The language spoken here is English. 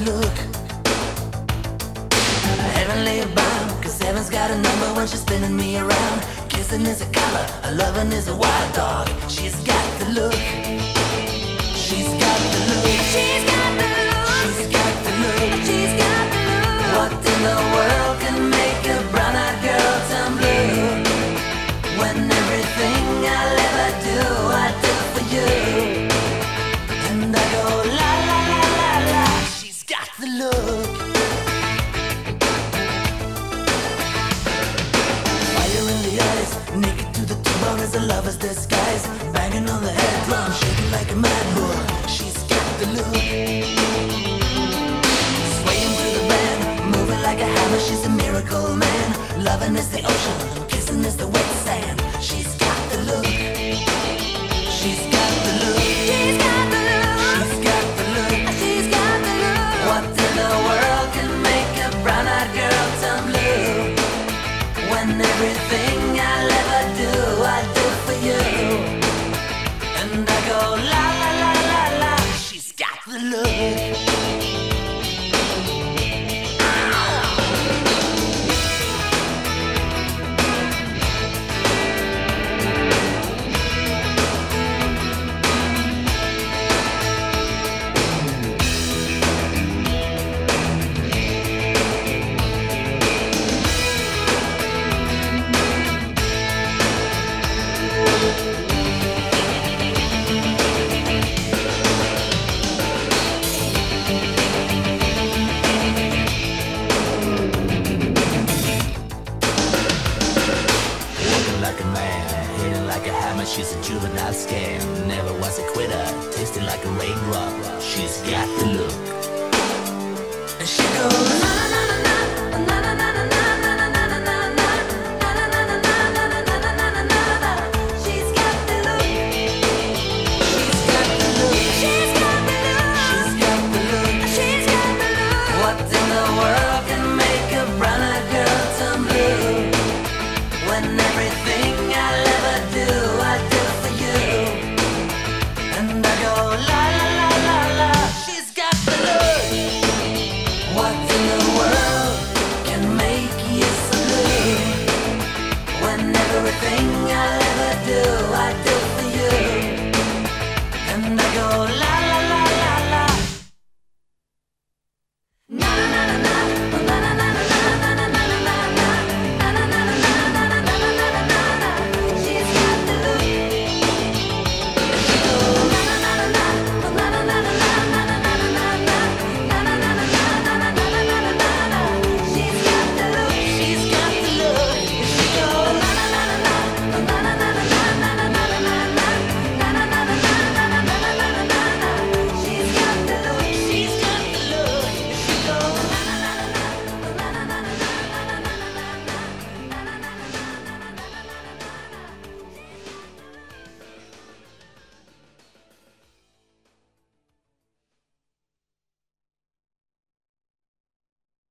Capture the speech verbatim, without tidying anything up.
look. Heavenly bound, cause heaven's got a number when she's spinning me around. Kissing is a color, a loving is a wild dog. She's got the look. She's got the look. She's got the look. She's got the look. She's got the look. What in the world can make a brown-eyed girl turn blue? When everything I'll ever do, I do for you. And I go la la la la la. She's got the look. Fire in the eyes, naked to the bone as a lover's disguise. Banging on the head drum, shaking like a mad bull. She's got the look. Swaying through the band, moving like a hammer. She's a miracle man. Loving is the ocean, kissing is the wet sand. She's got the look. She's got the look. She's got the look. She's got the look. She's got the look. What in the world can make a brown-eyed girl turn blue? When everything I'll ever do, I do for you. And I go la la la la la. She's got the look. Like a man, hitting like a hammer, she's a juvenile scam.